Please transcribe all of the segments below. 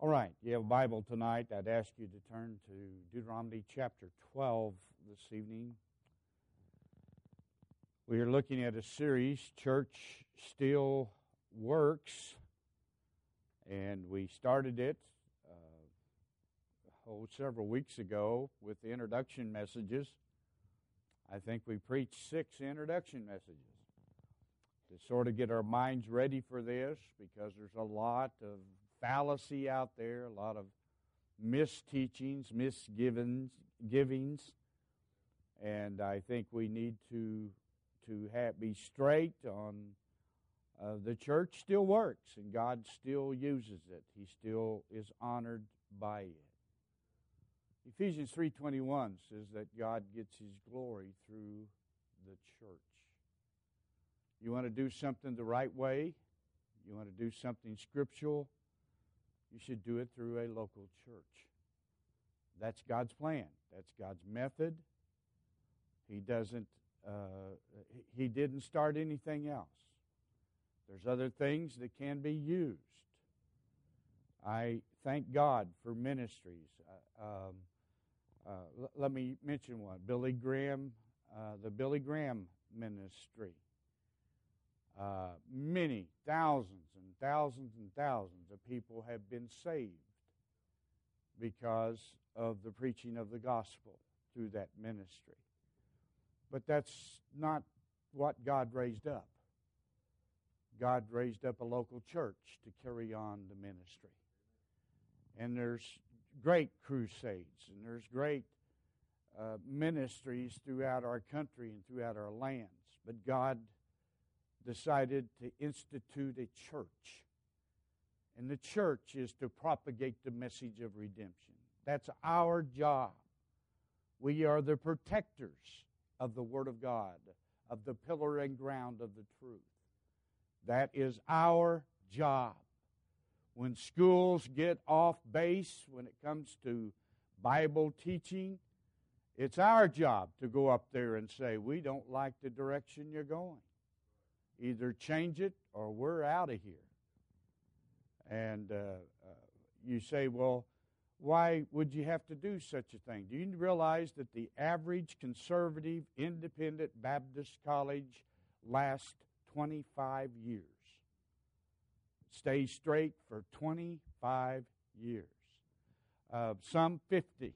All right, you have a Bible tonight. I'd ask you to turn to Deuteronomy chapter 12 this evening. We are looking at a series, Church Still Works, and we started it several weeks ago with the introduction messages. I think we preached 6 introduction messages to sort of get our minds ready for this, because there's a lot of fallacy out there, a lot of misteachings, misgivings, and I think we need to be straight on the church still works, and God still uses it. He still is honored by it. Ephesians 3:21 says that God gets His glory through the church. You want to do something the right way? You want to do something scriptural? You should do it through a local church. That's God's plan. That's God's method. He didn't start anything else. There's other things that can be used. I thank God for ministries. Let me mention one. Billy Graham, the Billy Graham ministry. Many thousands and thousands and thousands of people have been saved because of the preaching of the gospel through that ministry. But that's not what God raised up. God raised up a local church to carry on the ministry. And there's great crusades, and there's great ministries throughout our country and throughout our lands. But God decided to institute a church. And the church is to propagate the message of redemption. That's our job. We are the protectors of the Word of God, of the pillar and ground of the truth. That is our job. When schools get off base, when it comes to Bible teaching, it's our job to go up there and say, we don't like the direction you're going. Either change it or we're out of here. And you say, well, why would you have to do such a thing? Do you realize that the average conservative independent Baptist college lasts 25 years? Stays straight for 25 years. Some 50.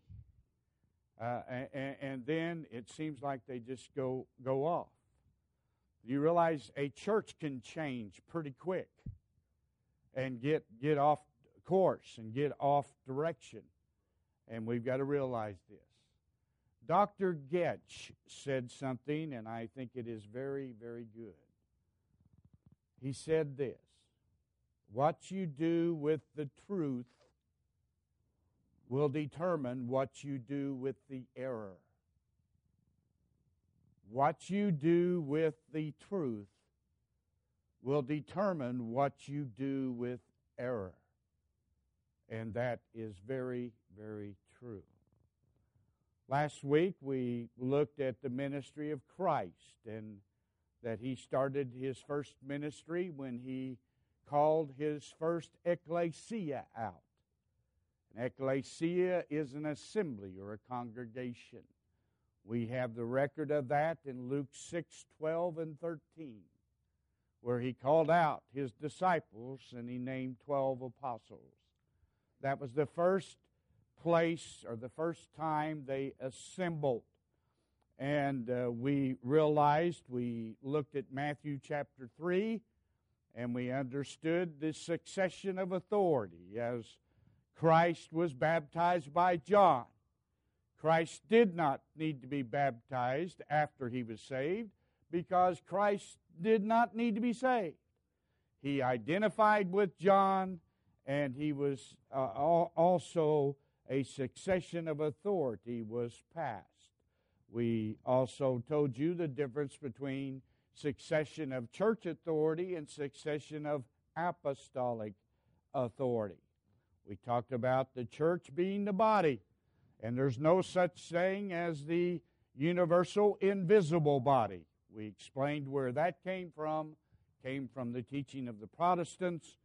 And then it seems like they just go off. You realize a church can change pretty quick and get off course and get off direction. And we've got to realize this. Dr. Getch said something, and I think it is very, very good. He said this: what you do with the truth will determine what you do with the error. What you do with the truth will determine what you do with error. And that is very, very true. Last week we looked at the ministry of Christ, and that He started His first ministry when He called His first ecclesia out. An ecclesia is an assembly or a congregation. We have the record of that in Luke 6:12 and 13, where He called out His disciples and He named 12 apostles. That was the first place or the first time they assembled. And we looked at Matthew chapter 3, and we understood the succession of authority as Christ was baptized by John. Christ did not need to be baptized after He was saved, because Christ did not need to be saved. He identified with John, and he was also a succession of authority was passed. We also told you the difference between succession of church authority and succession of apostolic authority. We talked about the church being the body, and there's no such thing as the universal invisible body. We explained where that came from the teaching of the Protestants,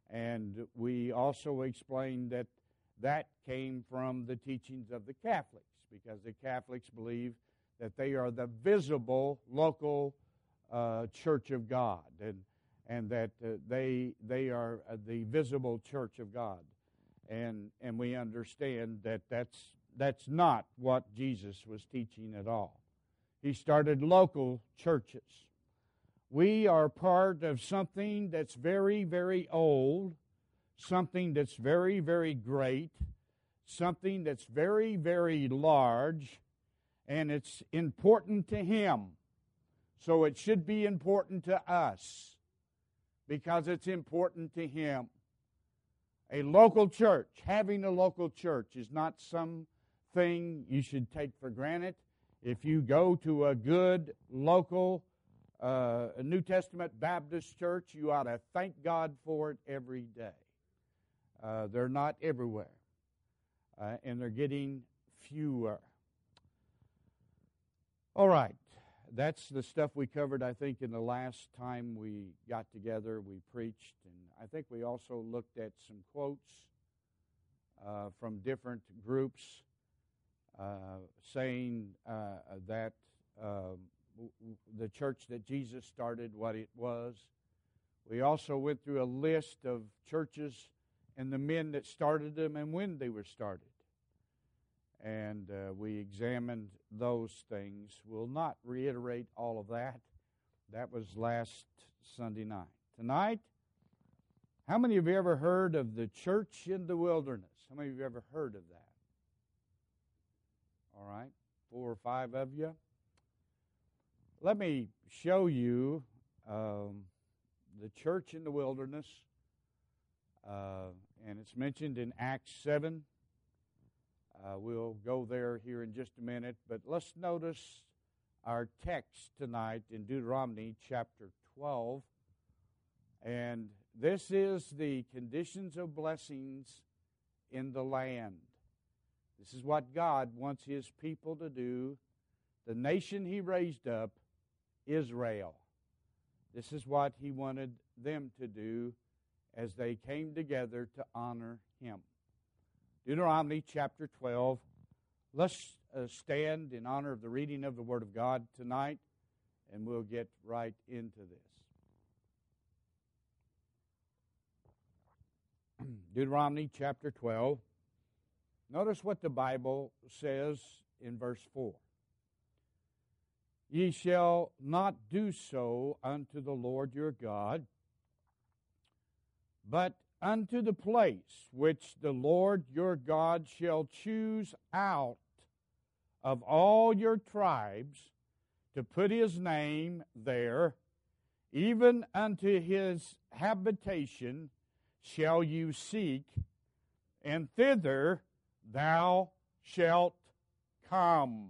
And we also explained that that came from the teachings of the Catholics, because the Catholics believe that they are the visible local church of God, and that they are the visible church of God. And we understand that that's not what Jesus was teaching at all. He started local churches. We are part of something that's very, very old, something that's very, very great, something that's very, very large, and it's important to Him. So it should be important to us because it's important to Him. A local church, having a local church, is not something you should take for granted. If you go to a good local New Testament Baptist church, you ought to thank God for it every day. They're not everywhere, and they're getting fewer. All right, that's the stuff we covered, I think, in the last time we got together, we preached, and I think we also looked at some quotes from different groups saying that the church that Jesus started, what it was. We also went through a list of churches and the men that started them and when they were started. And we examined those things. We'll not reiterate all of that. That was last Sunday night. Tonight, how many of you ever heard of the church in the wilderness? How many of you ever heard of that? All right, 4 or 5 of you. Let me show you the church in the wilderness, and it's mentioned in Acts 7. We'll go there here in just a minute, but let's notice our text tonight in Deuteronomy chapter 12. And this is the conditions of blessings in the land. This is what God wants His people to do. The nation He raised up, Israel. This is what He wanted them to do as they came together to honor Him. Deuteronomy chapter 12. Let's stand in honor of the reading of the Word of God tonight, and we'll get right into this. Deuteronomy chapter 12. Notice what the Bible says in verse 4. Ye shall not do so unto the Lord your God, but unto the place which the Lord your God shall choose out of all your tribes to put His name there, even unto His habitation shall you seek, and thither thou shalt come.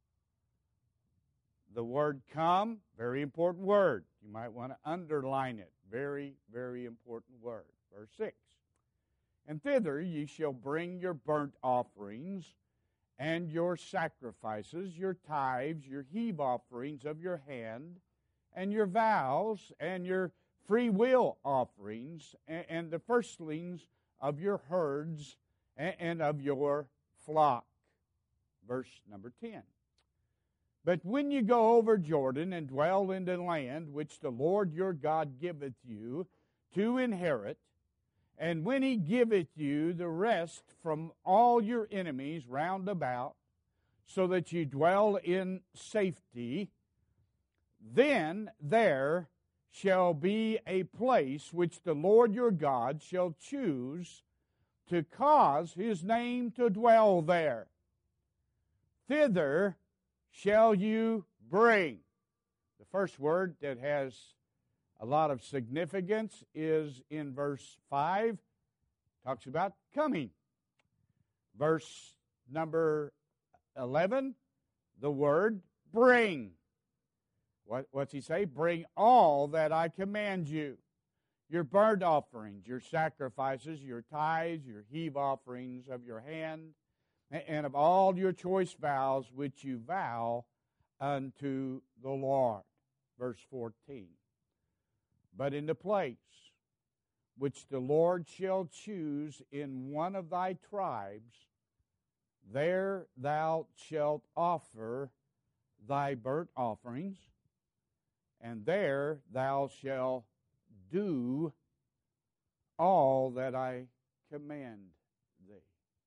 The word come, very important word. You might want to underline it. Very, very important word. Verse 6. And thither ye shall bring your burnt offerings and your sacrifices, your tithes, your heave offerings of your hand, and your vows, and your free will offerings, and the firstlings of your herds and of your flock. Verse number 10. But when you go over Jordan and dwell in the land which the Lord your God giveth you to inherit, and when He giveth you the rest from all your enemies round about, so that you dwell in safety, then there shall be a place which the Lord your God shall choose to cause His name to dwell there. Thither shall you bring. The first word that has a lot of significance is in verse 5. Talks about coming. Verse number 11, the word bring. What's he say? Bring all that I command you. Your burnt offerings, your sacrifices, your tithes, your heave offerings of your hand, and of all your choice vows which you vow unto the Lord. Verse 14. But in the place which the Lord shall choose in one of thy tribes, there thou shalt offer thy burnt offerings, and there thou shalt do all that I command thee.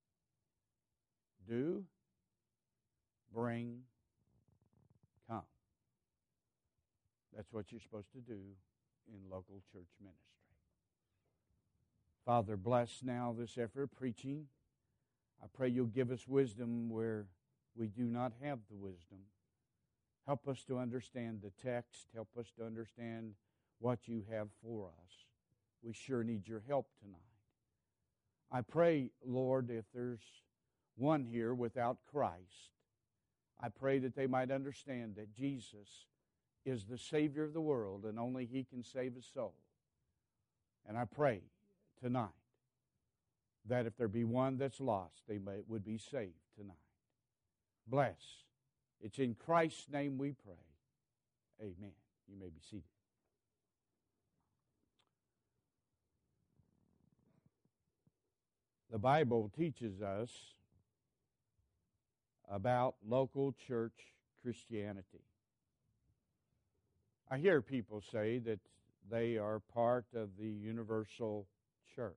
Do, bring, come. That's what you're supposed to do in local church ministry. Father, bless now this effort of preaching. I pray you'll give us wisdom where we do not have the wisdom. Help us to understand the text. Help us to understand what you have for us. We sure need your help tonight. I pray, Lord, if there's one here without Christ, I pray that they might understand that Jesus is the Savior of the world and only He can save a soul. And I pray tonight that if there be one that's lost, they would be saved tonight. Bless. It's in Christ's name we pray. Amen. You may be seated. The Bible teaches us about local church Christianity. I hear people say that they are part of the universal church.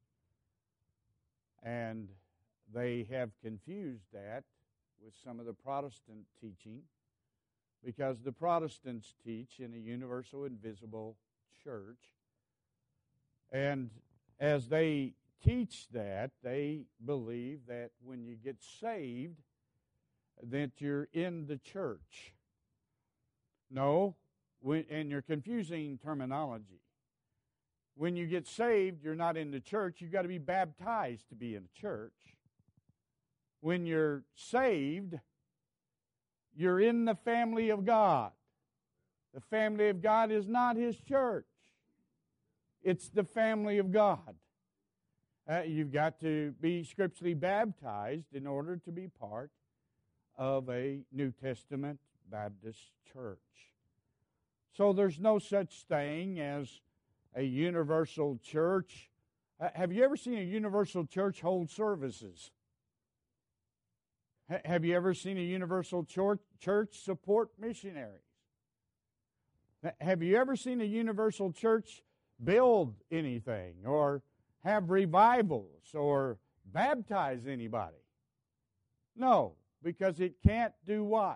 And they have confused that with some of the Protestant teaching, because the Protestants teach in a universal, invisible church. And as they teach that, they believe that when you get saved, that you're in the church. No, and you're confusing terminology. When you get saved, you're not in the church. You've got to be baptized to be in the church. When you're saved, you're in the family of God. The family of God is not His church. It's the family of God. You've got to be scripturally baptized in order to be part of a New Testament Baptist church. So there's no such thing as a universal church. Have you ever seen a universal church hold services? Have you ever seen a universal church support missionaries? Have you ever seen a universal church build anything or have revivals or baptize anybody? No, because it can't do what?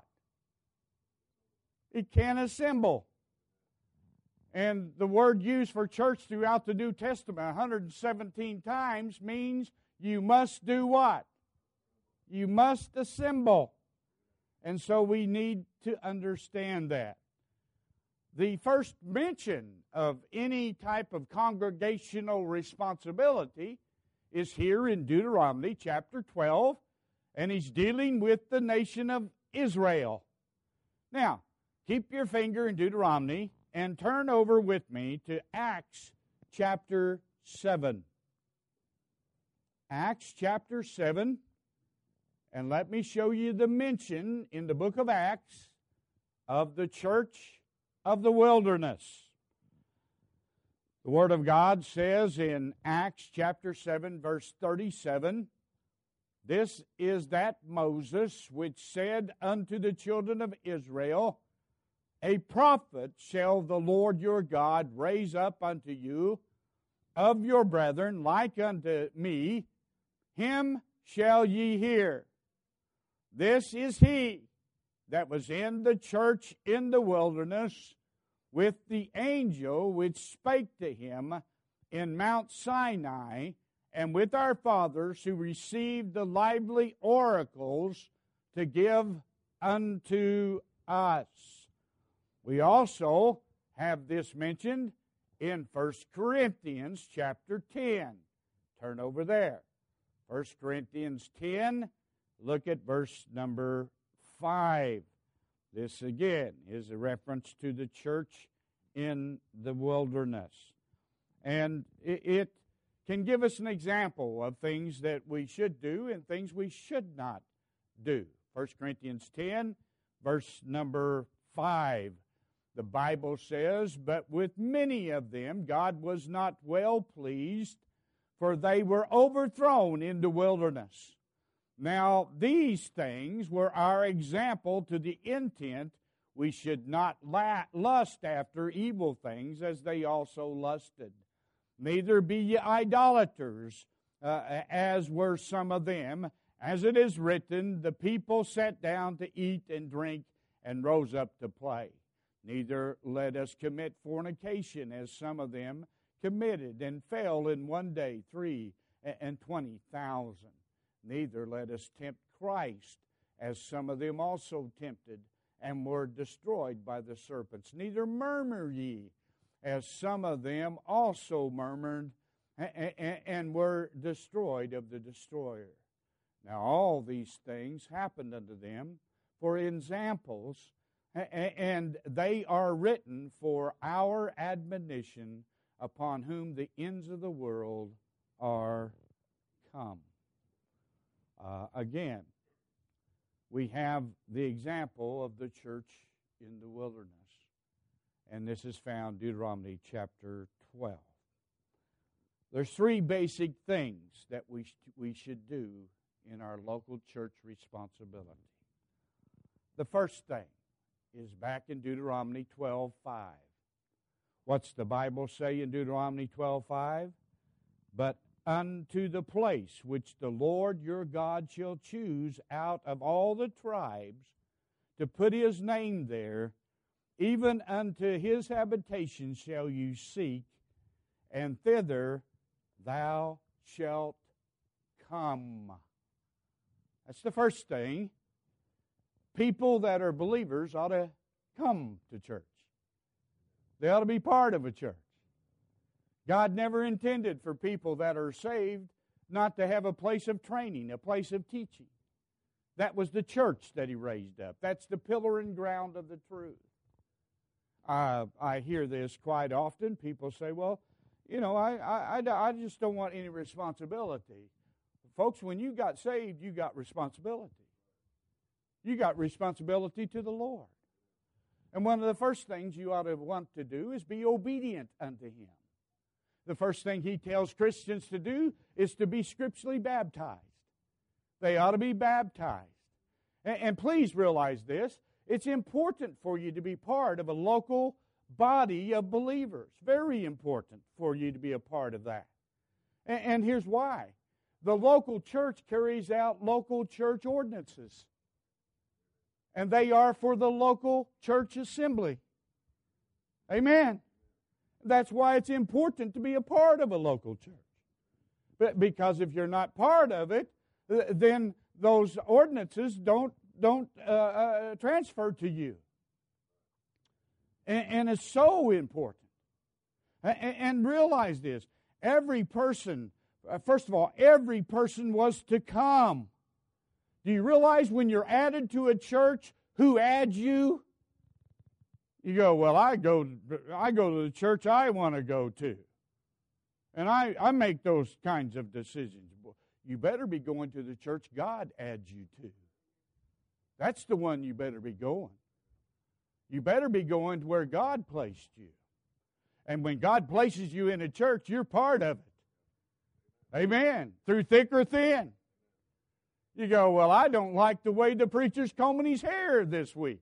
It can't assemble. And the word used for church throughout the New Testament 117 times means you must do what? You must assemble. And so we need to understand that. The first mention of any type of congregational responsibility is here in Deuteronomy chapter 12, and he's dealing with the nation of Israel. Now, keep your finger in Deuteronomy and turn over with me to Acts chapter 7. Acts chapter 7. And let me show you the mention in the book of Acts of the church of the wilderness. The Word of God says in Acts chapter 7, verse 37, "This is that Moses which said unto the children of Israel, A prophet shall the Lord your God raise up unto you of your brethren like unto me, him shall ye hear. This is he that was in the church in the wilderness with the angel which spake to him in Mount Sinai, and with our fathers who received the lively oracles to give unto us." We also have this mentioned in 1 Corinthians chapter 10. Turn over there. 1 Corinthians 10, look at verse number 5. This again is a reference to the church in the wilderness. And it can give us an example of things that we should do and things we should not do. 1 Corinthians 10, verse number 5. The Bible says, "But with many of them God was not well pleased, for they were overthrown in the wilderness." Now these things were our example, to the intent we should not lust after evil things as they also lusted. Neither be ye idolaters, as were some of them. As it is written, the people sat down to eat and drink and rose up to play. Neither let us commit fornication, as some of them committed and fell in one day 320,000. Neither let us tempt Christ, as some of them also tempted and were destroyed by the serpents. Neither murmur ye, as some of them also murmured and were destroyed of the destroyer. Now all these things happened unto them for examples, and they are written for our admonition, upon whom the ends of the world are come. Again, we have the example of the church in the wilderness. And this is found in Deuteronomy chapter 12. There's three basic things that we should do in our local church responsibility. The first thing is back in Deuteronomy 12:5. What's the Bible say in Deuteronomy 12:5? "But unto the place which the Lord your God shall choose out of all the tribes to put His name there, even unto His habitation shall you seek, and thither thou shalt come." That's the first thing. People that are believers ought to come to church. They ought to be part of a church. God never intended for people that are saved not to have a place of training, a place of teaching. That was the church that He raised up. That's the pillar and ground of the truth. I hear this quite often. People say, "Well, you know, I just don't want any responsibility." Folks, when you got saved, you got responsibility. You got responsibility to the Lord. And one of the first things you ought to want to do is be obedient unto Him. The first thing He tells Christians to do is to be scripturally baptized. They ought to be baptized. And please realize this. It's important for you to be part of a local body of believers. Very important for you to be a part of that. And here's why. The local church carries out local church ordinances. And they are for the local church assembly. Amen. That's why it's important to be a part of a local church. But because if you're not part of it, then those ordinances don't transfer to you. And it's so important. And realize this. Every person, first of all, every person was to come. Do you realize when you're added to a church, who adds you? You go, "Well, I go to the church I want to go to. And I make those kinds of decisions." You better be going to the church God adds you to. That's the one you better be going. You better be going to where God placed you. And when God places you in a church, you're part of it. Amen. Through thick or thin. You go, "Well, I don't like the way the preacher's combing his hair this week."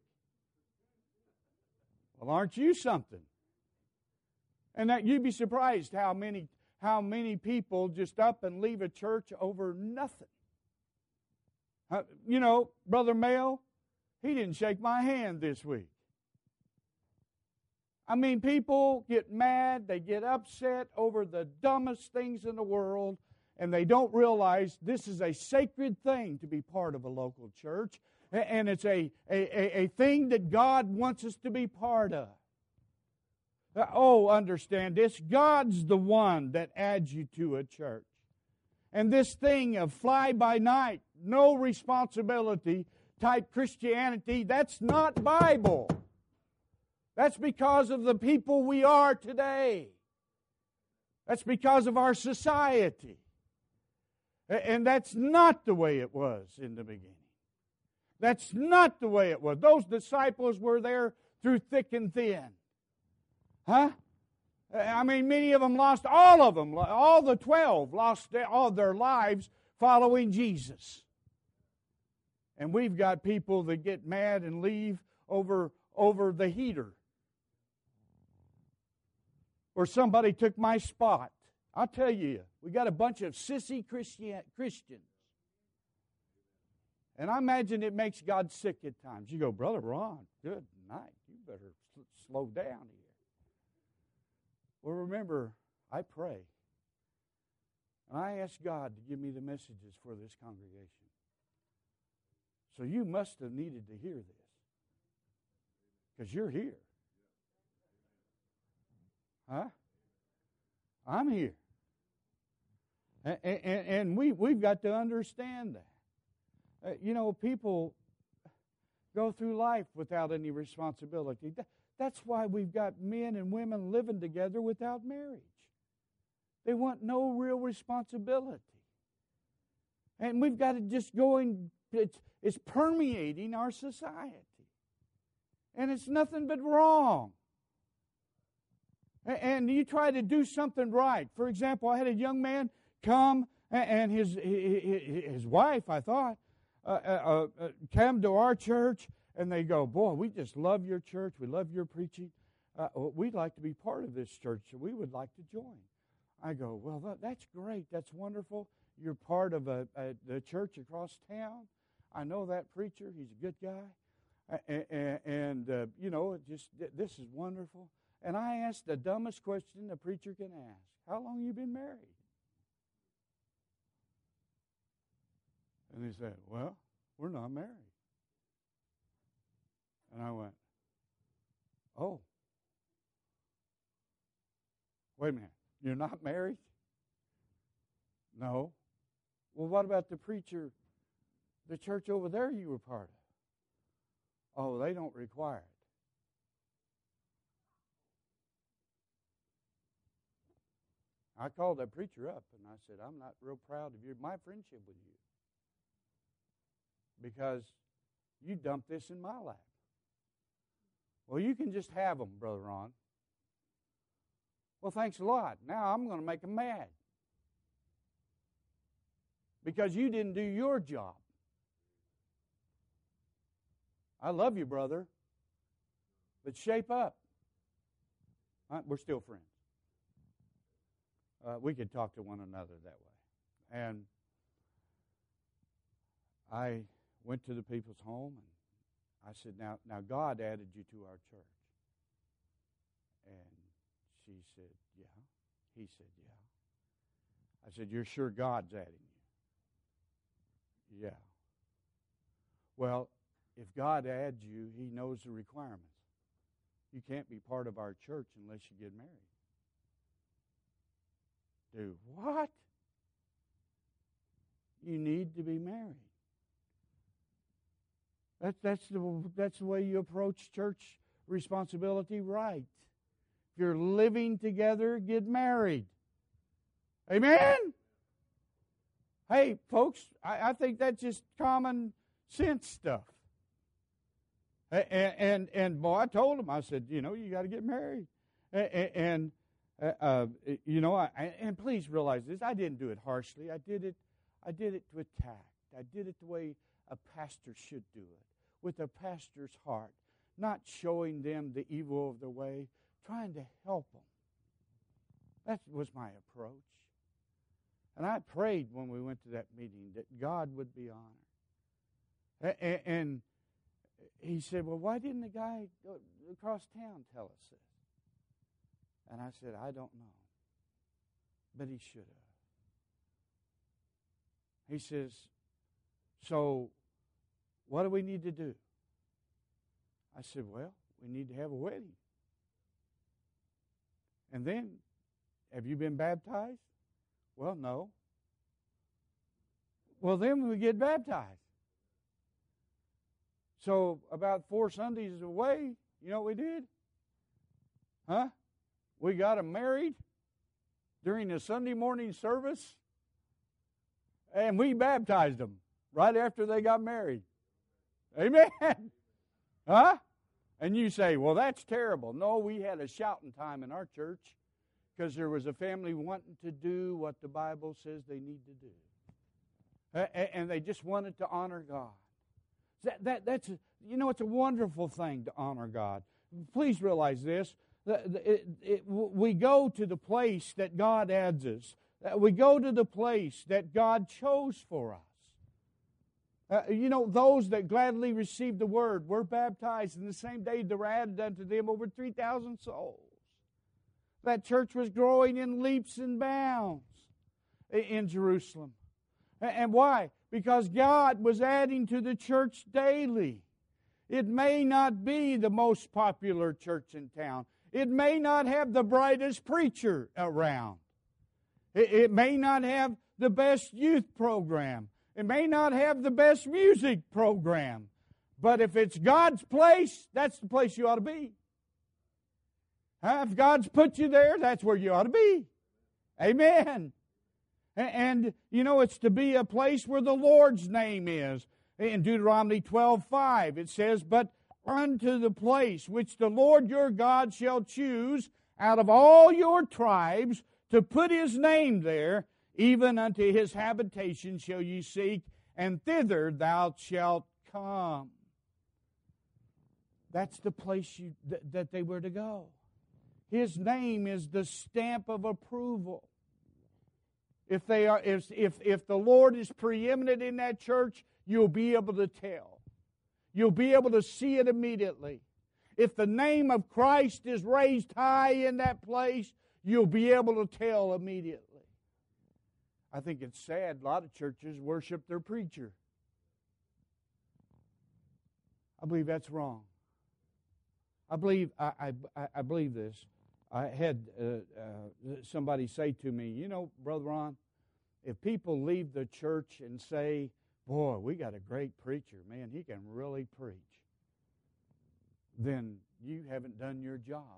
Well, aren't you something? And that you'd be surprised how many people just up and leave a church over nothing. You know, Brother Mayo, he didn't shake my hand this week. I mean, people get mad, they get upset over the dumbest things in the world, and they don't realize this is a sacred thing to be part of a local church. And it's a thing that God wants us to be part of. Oh, understand this. God's the one that adds you to a church. And this thing of fly-by-night, no responsibility type Christianity, that's not Bible. That's because of the people we are today. That's because of our society. And that's not the way it was in the beginning. That's not the way it was. Those disciples were there through thick and thin. Huh? I mean, many of them lost, all of them, all the 12 lost all their lives following Jesus. And we've got people that get mad and leave over the heater. Or somebody took my spot. I'll tell you, we got a bunch of sissy Christians. And I imagine it makes God sick at times. You go, Brother Ron, good night. You better slow down here. Well, remember, I pray. And I ask God to give me the messages for this congregation. So you must have needed to hear this. Because you're here. Huh? I'm here. And we've got to understand that. People go through life without any responsibility. That's why we've got men and women living together without marriage. They want no real responsibility. And we've got to just go and it's permeating our society. And it's nothing but wrong. And you try to do something right. For example, I had a young man come, and his wife, I thought, came to our church, and they go, boy, we just love your church. We love your preaching. We'd like to be part of this church, so we would like to join. I go, well, that's great. That's wonderful. You're part of the church across town. I know that preacher. He's a good guy. And this is wonderful. And I asked the dumbest question a preacher can ask. How long have you been married? And he said, well, we're not married. And I went, oh. Wait a minute. You're not married? No. Well, what about the preacher, the church over there you were part of? Oh, they don't require it. I called that preacher up and I said, I'm not real proud of my friendship with you. Because you dumped this in my lap. Well, you can just have them, Brother Ron. Well, thanks a lot. Now I'm going to make them mad. Because you didn't do your job. I love you, brother. But shape up. We're still friends. We could talk to one another that way. And I went to the people's home and I said, now God added you to our church. And she said, yeah. He said, yeah. I said, you're sure God's adding you? Yeah. Well, if God adds you, He knows the requirements. You can't be part of our church unless you get married. Do what? You need to be married. That's the way you approach church responsibility, right? If you're living together, get married. Amen? Hey, folks, I think that's just common sense stuff. And boy, I told him, I said, you got to get married. And please realize this, I didn't do it harshly. I did it with tact. I did it the way a pastor should do it, with a pastor's heart, not showing them the evil of their way, trying to help them. That was my approach. And I prayed when we went to that meeting that God would be honored. And he said, well, why didn't the guy across town tell us this? And I said, I don't know. But he should have. He says, so what do we need to do? I said, well, we need to have a wedding. And then, have you been baptized? Well, no. Well, then we get baptized. So about 4 Sundays away, you know what we did? Huh? We got them married during the Sunday morning service, and we baptized them right after they got married. Amen. Huh? And you say, well, that's terrible. No, we had a shouting time in our church because there was a family wanting to do what the Bible says they need to do. And they just wanted to honor God. That's it's a wonderful thing to honor God. Please realize this. We go to the place that God adds us. We go to the place that God chose for us. Those that gladly received the Word were baptized, and the same day there were added unto them over 3,000 souls. That church was growing in leaps and bounds in Jerusalem. And why? Because God was adding to the church daily. It may not be the most popular church in town. It may not have the brightest preacher around. It may not have the best youth program. It may not have the best music program. But if it's God's place, that's the place you ought to be. If God's put you there, that's where you ought to be. Amen. And, it's to be a place where the Lord's name is. In Deuteronomy 12:5, it says, but unto the place which the Lord your God shall choose out of all your tribes to put His name there, even unto His habitation shall ye seek, and thither thou shalt come. That's the place that they were to go. His name is the stamp of approval. If the Lord is preeminent in that church, you'll be able to tell. You'll be able to see it immediately. If the name of Christ is raised high in that place, you'll be able to tell immediately. I think it's sad. A lot of churches worship their preacher. I believe that's wrong. I believe this. I had somebody say to me, Brother Ron, if people leave the church and say, boy, we got a great preacher, man, he can really preach, then you haven't done your job.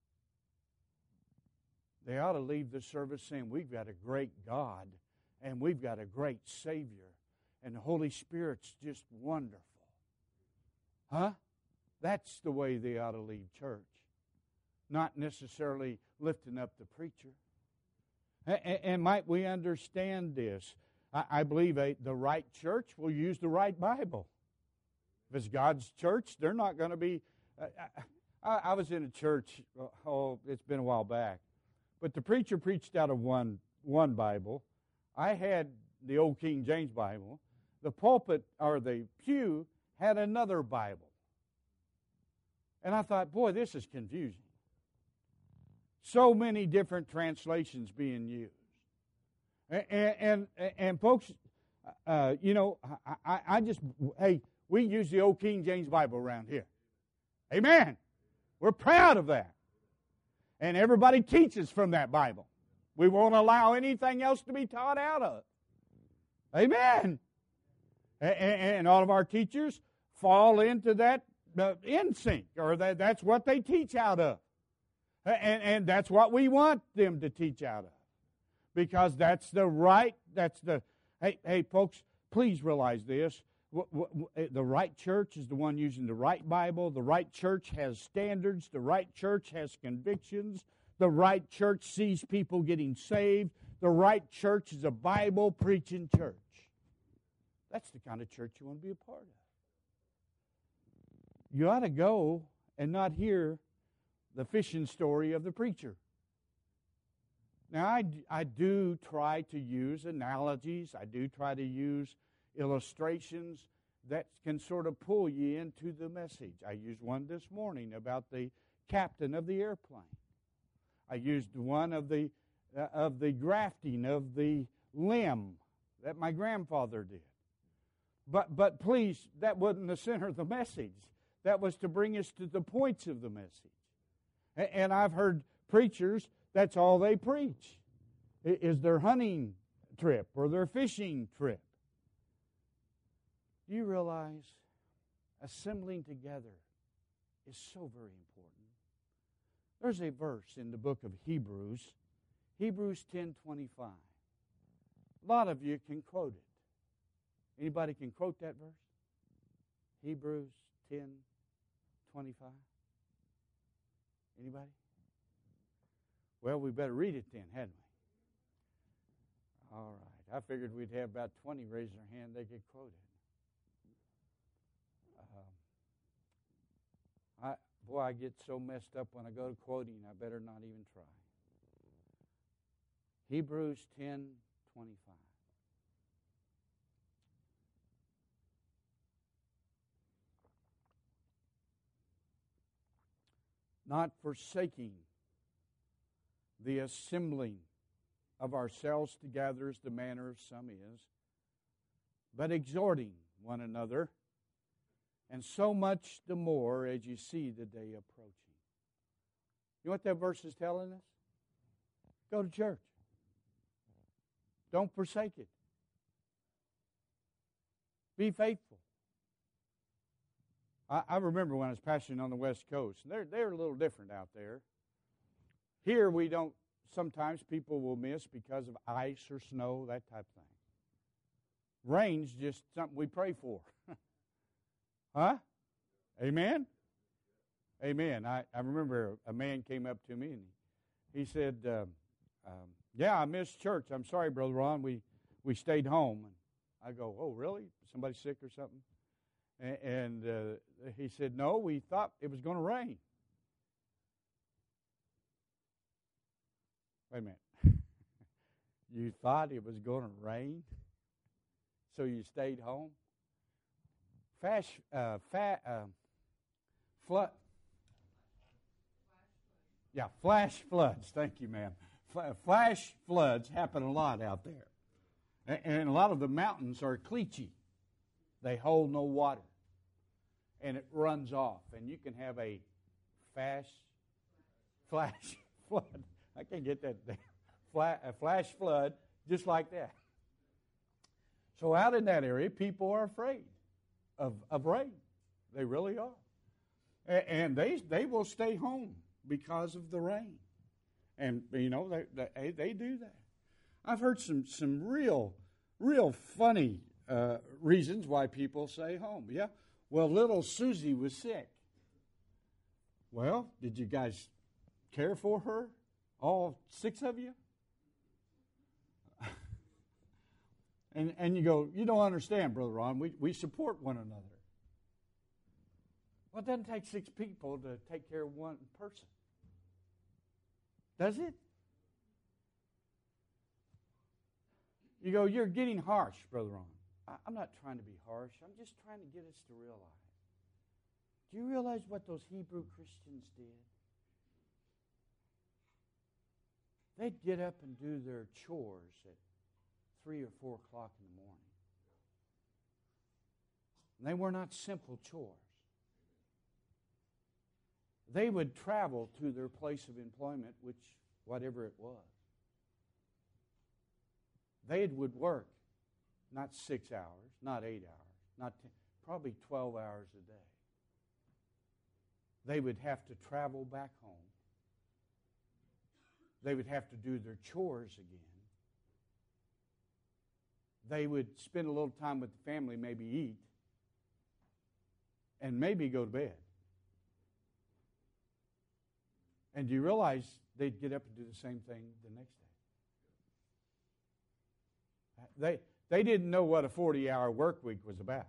They ought to leave the service saying, we've got a great God, and we've got a great Savior, and the Holy Spirit's just wonderful. Huh? That's the way they ought to leave church. Not necessarily lifting up the preacher. And might we understand this? I believe the right church will use the right Bible. If it's God's church, they're not going to be... I was in a church, it's been a while back, but the preacher preached out of one Bible. I had the old King James Bible. The pulpit, or the pew, had another Bible. And I thought, boy, this is confusing. So many different translations being used. And folks, we use the old King James Bible around here. Amen. We're proud of that. And everybody teaches from that Bible. We won't allow anything else to be taught out of. Amen. And all of our teachers fall into that in sync, or that's what they teach out of. And that's what we want them to teach out of. Because hey folks, please realize this. The right church is the one using the right Bible. The right church has standards. The right church has convictions. The right church sees people getting saved. The right church is a Bible-preaching church. That's the kind of church you want to be a part of. You ought to go and not hear the fishing story of the preacher. Now, I do try to use analogies. I do try to use illustrations that can sort of pull you into the message. I used one this morning about the captain of the airplane. I used one of the grafting of the limb that my grandfather did. But please, that wasn't the center of the message. That was to bring us to the points of the message. And I've heard preachers, that's all they preach, is their hunting trip or their fishing trip. Do you realize assembling together is so very important? There's a verse in the book of Hebrews 10:25. A lot of you can quote it. Anybody can quote that verse? Hebrews 25? Anybody? Well, we better read it then, hadn't we? All right. I figured we'd have about 20 raise their hand. They could quote it. I get so messed up when I go to quoting, I better not even try. Hebrews 10:25. Not forsaking the assembling of ourselves together as the manner of some is, but exhorting one another, and so much the more as you see the day approaching. You know what that verse is telling us? Go to church. Don't forsake it. Be faithful. I remember when I was pastoring on the West Coast, and they're a little different out there. Here we don't, sometimes people will miss because of ice or snow, that type of thing. Rain's just something we pray for. Huh? Amen? Amen. I remember a man came up to me and he said, yeah, I missed church. I'm sorry, Brother Ron. We stayed home. And I go, oh, really? Somebody sick or something? And he said, no, we thought it was going to rain. Wait a minute. You thought it was going to rain? So you stayed home? Flash floods. Thank you, ma'am. Flash floods happen a lot out there. And a lot of the mountains are cleachy. They hold no water. And it runs off. And you can have a flash flood. I can't get that there. A flash flood just like that. So out in that area, people are afraid of rain. They really are. And they will stay home because of the rain. And, you know, they do that. I've heard some real funny reasons why people stay home. Yeah, well, little Susie was sick. Well, did you guys care for her? All 6 of you? And you go, you don't understand, Brother Ron. We support one another. Well, it doesn't take 6 people to take care of one person. Does it? You go, you're getting harsh, Brother Ron. I'm not trying to be harsh. I'm just trying to get us to realize. Do you realize what those Hebrew Christians did? They'd get up and do their chores at 3 or 4 o'clock in the morning. And they were not simple chores. They would travel to their place of employment, whatever it was. They would work not 6 hours, not 8 hours, not 10, probably 12 hours a day. They would have to travel back home. They would have to do their chores again. They would spend a little time with the family, maybe eat, and maybe go to bed. And do you realize they'd get up and do the same thing the next day? They didn't know what a 40-hour work week was about.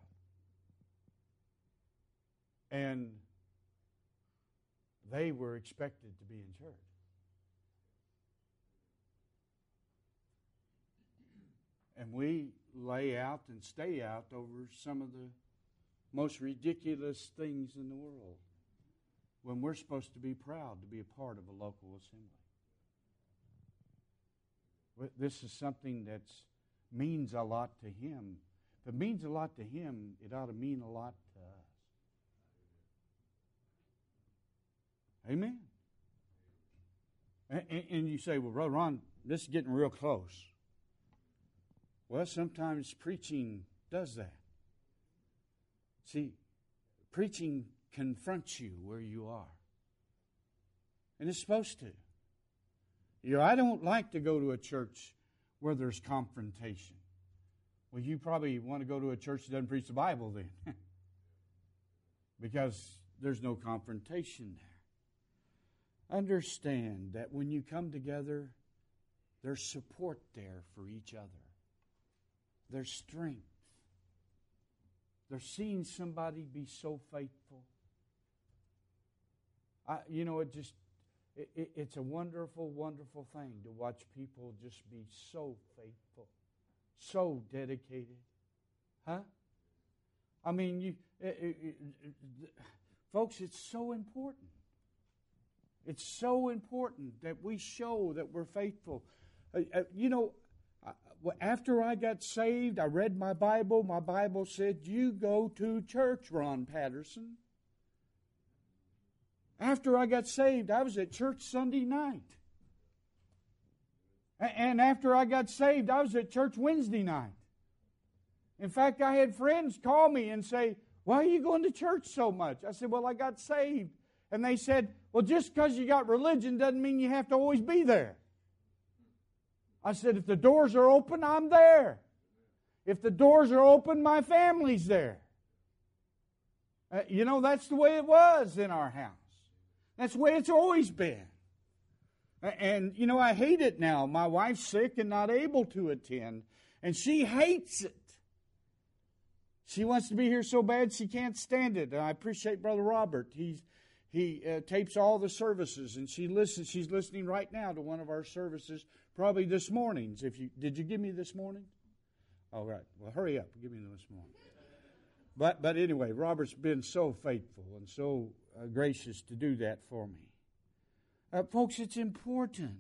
And they were expected to be in church. And we lay out and stay out over some of the most ridiculous things in the world when we're supposed to be proud to be a part of a local assembly. This is something that means a lot to him. If it means a lot to him, it ought to mean a lot to us. Amen? And you say, well, Brother Ron, this is getting real close. Well, sometimes preaching does that. See, preaching confronts you where you are. And it's supposed to. You know, I don't like to go to a church where there's confrontation. Well, you probably want to go to a church that doesn't preach the Bible then. Because there's no confrontation there. Understand that when you come together, there's support there for each other. There's strength. They're seeing somebody be so faithful. It's a wonderful, wonderful thing to watch people just be so faithful, so dedicated. Huh? I mean, folks, it's so important. It's so important that we show that we're faithful. After I got saved, I read my Bible. My Bible said, you go to church, Ron Patterson. After I got saved, I was at church Sunday night. And after I got saved, I was at church Wednesday night. In fact, I had friends call me and say, why are you going to church so much? I said, well, I got saved. And they said, well, just because you got religion doesn't mean you have to always be there. I said, if the doors are open, I'm there. If the doors are open, my family's there. That's the way it was in our house. That's the way it's always been. And, I hate it now. My wife's sick and not able to attend. And she hates it. She wants to be here so bad she can't stand it. And I appreciate Brother Robert. He tapes all the services, and she's listening right now to one of our services, probably this morning's. Did you give me this morning? All right. Well, hurry up. Give me this morning. But anyway, Robert's been so faithful and so gracious to do that for me. Folks, it's important.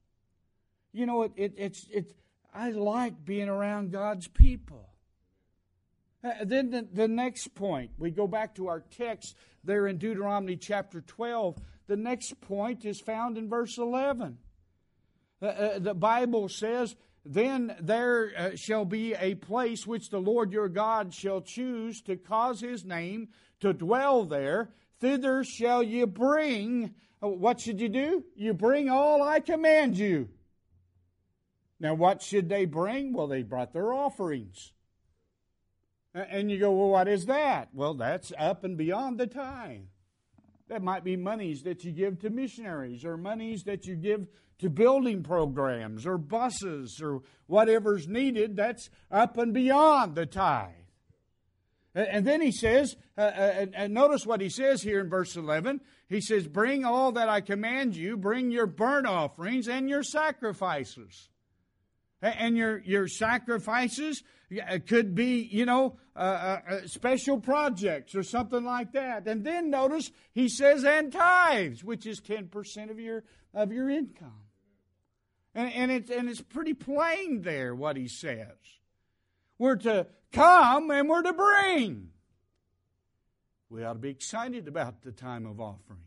I like being around God's people. Then the next point, we go back to our text there in Deuteronomy chapter 12. The next point is found in verse 11. The Bible says, then there shall be a place which the Lord your God shall choose to cause His name to dwell there. Thither shall you bring, what should you do? You bring all I command you. Now what should they bring? Well, they brought their offerings. And you go, well, what is that? Well, that's up and beyond the tithe. That might be monies that you give to missionaries, or monies that you give to building programs or buses or whatever's needed. That's up and beyond the tithe. And then he says, and notice what he says here in verse 11. He says, bring all that I command you, bring your burnt offerings and your sacrifices. And your sacrifices could be, special projects or something like that. And then notice he says, and tithes, which is 10% of your income. And it's pretty plain there what he says. We're to come and we're to bring. We ought to be excited about the time of offering.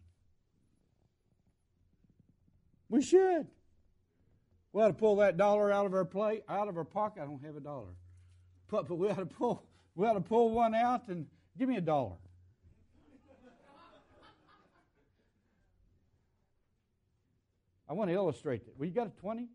We should. We ought to pull that dollar out of our pocket. I don't have a dollar. But we ought to pull one out and give me $1. I want to illustrate that. Well, you got a 20?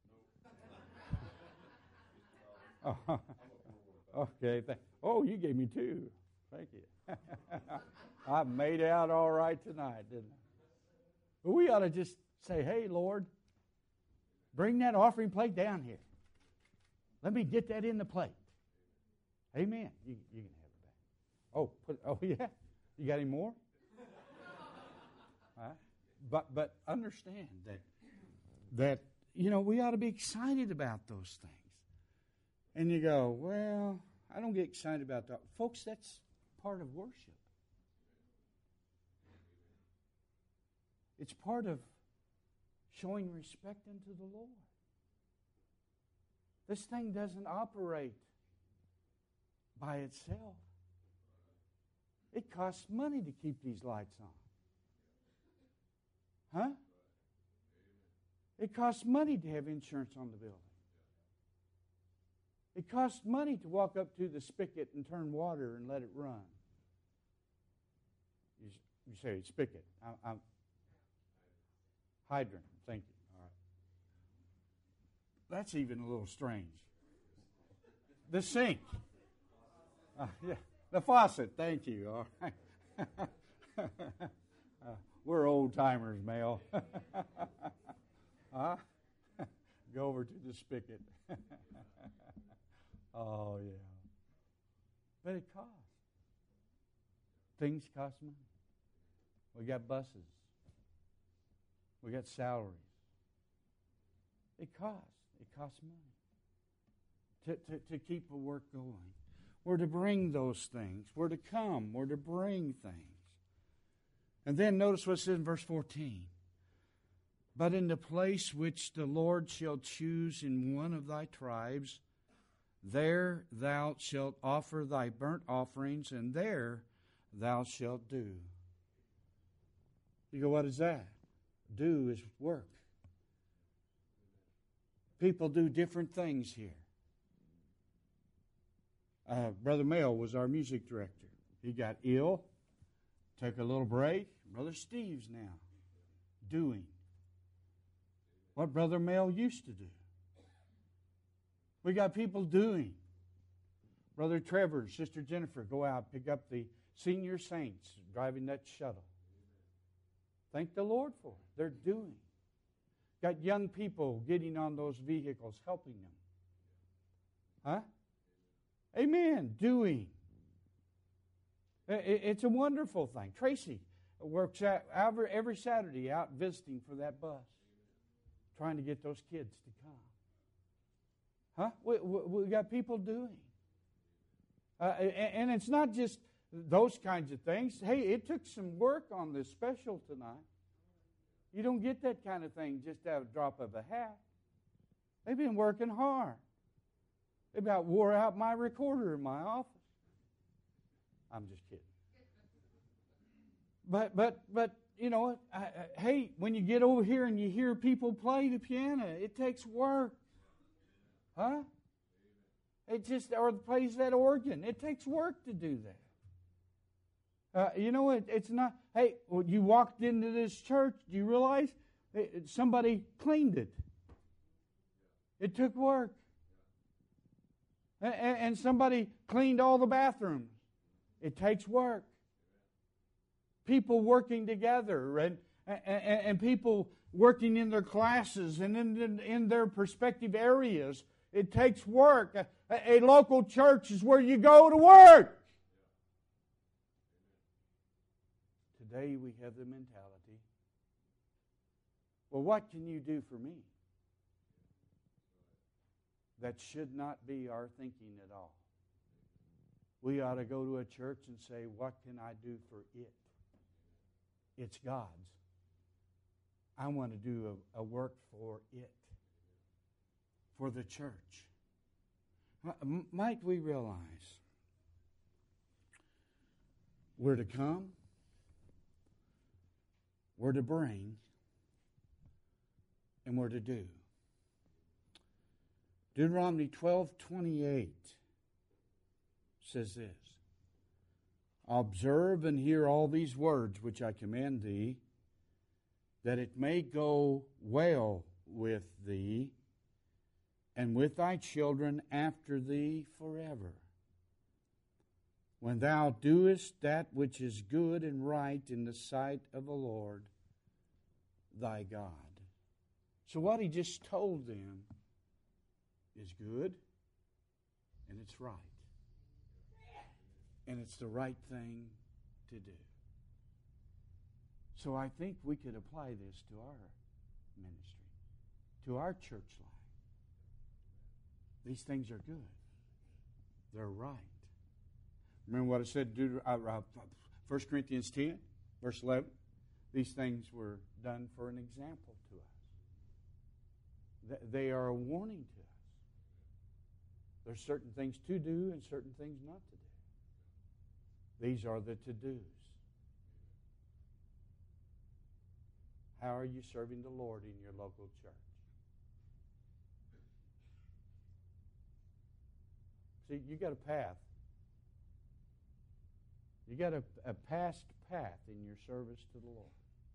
Oh, okay. You gave me 2. Thank you. I made out all right tonight, didn't I? But we ought to just say, hey, Lord, bring that offering plate down here. Let me get that in the plate. Amen. You can have it back. Yeah? You got any more? But understand that we ought to be excited about those things. And you go, well, I don't get excited about that. Folks, that's part of worship. It's part of showing respect unto the Lord. This thing doesn't operate by itself. It costs money to keep these lights on. Huh? It costs money to have insurance on the building. It costs money to walk up to the spigot and turn water and let it run. You say spigot. I'm hydrant. Thank you. All right. That's even a little strange. The sink. Yeah. The faucet. Thank you. All right. We're old timers, Mel. Huh? Go over to the spigot. Oh, yeah. But it costs. Things cost money. We got buses. We got salaries. It costs. It costs money to keep the work going. We're to bring those things. We're to come. We're to bring things. And then notice what it says in verse 14. But in the place which the Lord shall choose in one of thy tribes, there thou shalt offer thy burnt offerings, and there thou shalt do. You go, what is that? Do is work. People do different things here. Brother Mel was our music director. He got ill, took a little break. Brother Steve's now doing what Brother Mel used to do. We got people doing. Brother Trevor, Sister Jennifer go out, pick up the senior saints driving that shuttle. Thank the Lord for it. They're doing. Got young people getting on those vehicles, helping them. Huh? Amen. Doing. It's a wonderful thing. Tracy works every Saturday out visiting for that bus, trying to get those kids to come. Huh? We got people doing. And it's not just those kinds of things. Hey, it took some work on this special tonight. You don't get that kind of thing just at a drop of a hat. They've been working hard. They about wore out my recorder in my office. I'm just kidding. But you know, hey, when you get over here and you hear people play the piano, it takes work. Huh? It just, or plays that organ. It takes work to do that. You know, it's not, hey, well, you walked into this church, do you realize somebody cleaned it? It took work. And somebody cleaned all the bathrooms. It takes work. People working together and people working in their classes and in their respective areas. It takes work. A local church is where you go to work. Today we have the mentality, well, what can you do for me? That should not be our thinking at all. We ought to go to a church and say, what can I do for it? It's God's. I want to do a work for it, for the church. Might we realize we're to come, we're to bring, and we're to do. Deuteronomy 12:28 says this, observe and hear all these words which I command thee, that it may go well with thee and with thy children after thee forever, when thou doest that which is good and right in the sight of the Lord thy God. So what he just told them is good, and it's right. And it's the right thing to do. So I think we could apply this to our ministry, to our church life. These things are good. They're right. Remember what I said, 1 Corinthians 10, verse 11? These things were done for an example to us. They are a warning to us. There's certain things to do and certain things not to do. These are the to-dos. How are you serving the Lord in your local church? See, you got a path. You got a past path in your service to the Lord.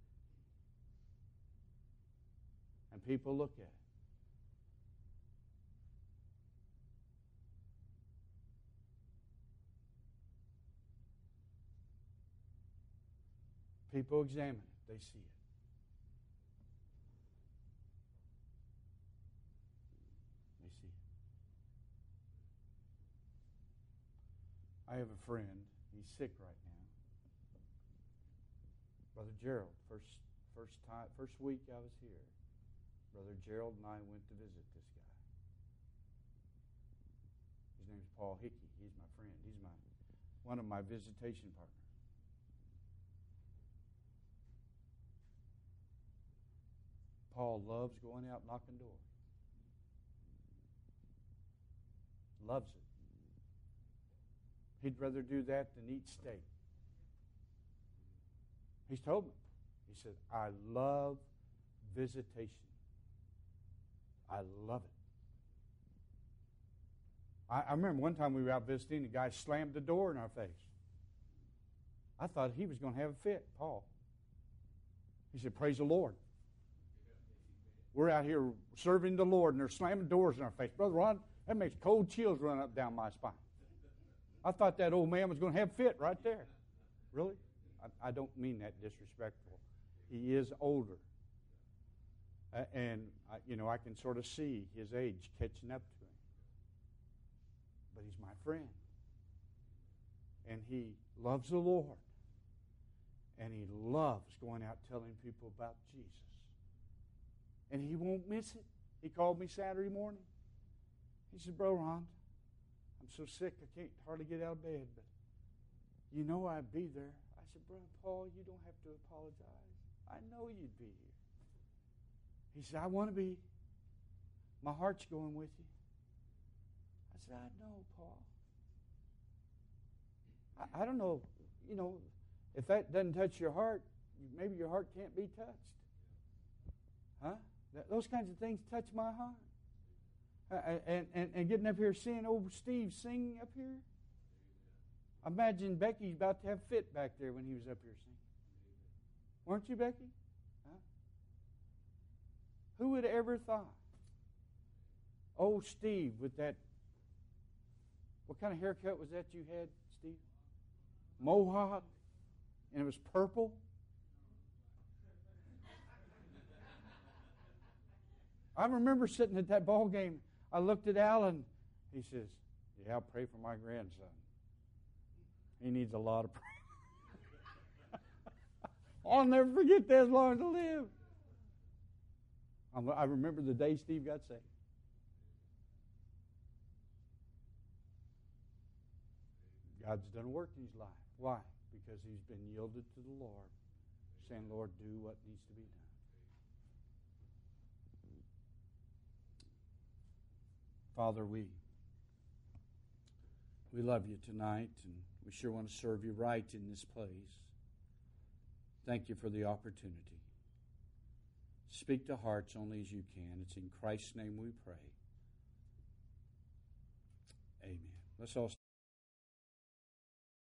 And people look at it. People examine it. They see it. They see it. I have a friend. He's sick right now. Brother Gerald, first week I was here, Brother Gerald and I went to visit this guy. His name's Paul Hickey. He's my friend. He's one of my visitation partners. Paul loves going out knocking doors. Loves it. He'd rather do that than eat steak. He's told me. He said, I love visitation. I love it. I remember one time we were out visiting, the guy slammed the door in our face. I thought he was going to have a fit, Paul. He said, praise the Lord. We're out here serving the Lord, and they're slamming doors in our face. Brother Ron, that makes cold chills run up down my spine. I thought that old man was going to have fit right there. Really? I don't mean that disrespectful. He is older. And I can sort of see his age catching up to him. But he's my friend. And he loves the Lord. And he loves going out telling people about Jesus. And he won't miss it. He called me Saturday morning. He said, Bro Ron, I'm so sick I can't hardly get out of bed, but you know I'd be there. I said, Brother Paul, you don't have to apologize. I know you'd be here. He said, I want to be. My heart's going with you. I said, I know, Paul. I don't know, if that doesn't touch your heart, maybe your heart can't be touched. Huh? Those kinds of things touch my heart. And getting up here seeing old Steve singing up here. Imagine Becky's about to have fit back there when he was up here singing. Weren't you, Becky? Huh? Who would have ever thought? Old Steve with that. What kind of haircut was that you had, Steve? Mohawk? And it was purple? I remember sitting at that ball game. I looked at Alan. He says, yeah, I'll pray for my grandson. He needs a lot of prayer. I'll never forget that as long as I live. I remember the day Steve got saved. God's done a work in his life. Why? Because he's been yielded to the Lord, saying, Lord, do what needs to be done. Father, we love you tonight, and we sure want to serve you right in this place. Thank you for the opportunity. Speak to hearts only as you can. It's in Christ's name we pray. Amen. Let's all